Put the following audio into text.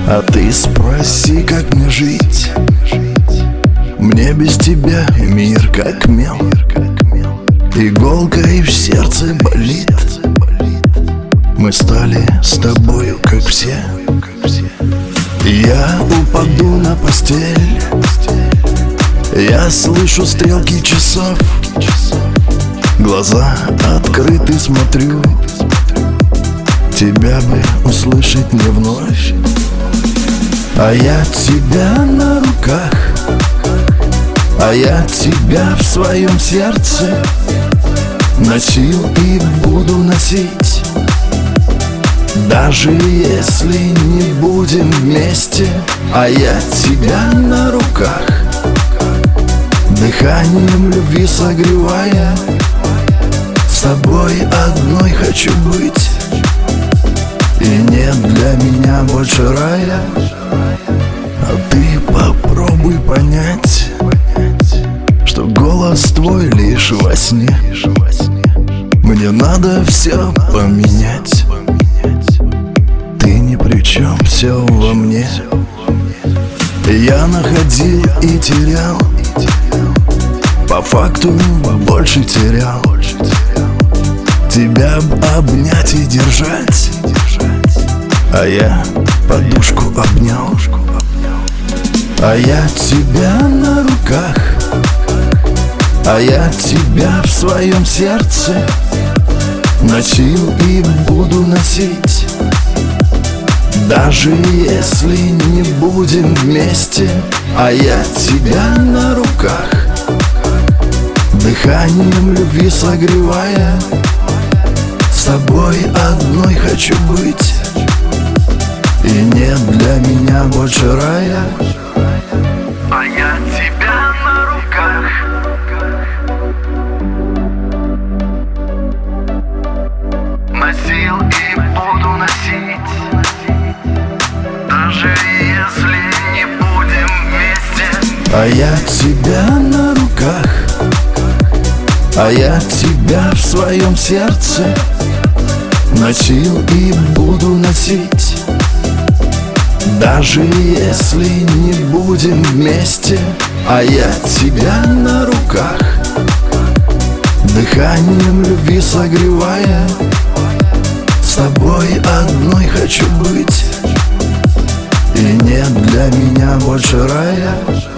А ты спроси, как мне жить. Мне без тебя мир как мел. Иголкой в сердце болит. Мы стали с тобою как все. Я упаду на постель. Я слышу стрелки часов. Глаза открыты, смотрю. Тебя бы услышать не вновь. А я тебя на руках. А я тебя в своем сердце носил и буду носить. Даже если не будем вместе. А я тебя на руках, дыханием любви согревая. С тобой одной хочу быть. И нет для меня больше рая. А ты попробуй понять, что голос твой лишь во сне. Мне надо все поменять. Ты ни при чем, все во мне. Я находил и терял, по факту больше терял. Тебя обнять и держать. А я подушку обнял. А я тебя на руках. А я тебя в своем сердце носил и буду носить. Даже если не будем вместе. А я тебя на руках, дыханием любви согревая. С тобой одной хочу быть. И нет для меня больше рая. А я тебя на руках. Носил и буду носить. Даже если не будем вместе. А я тебя на руках. А я тебя в своем сердце носил и буду носить. Даже если не будем вместе. А я тебя на руках, дыханием любви согревая. С тобой одной хочу быть. И нет для меня больше рая.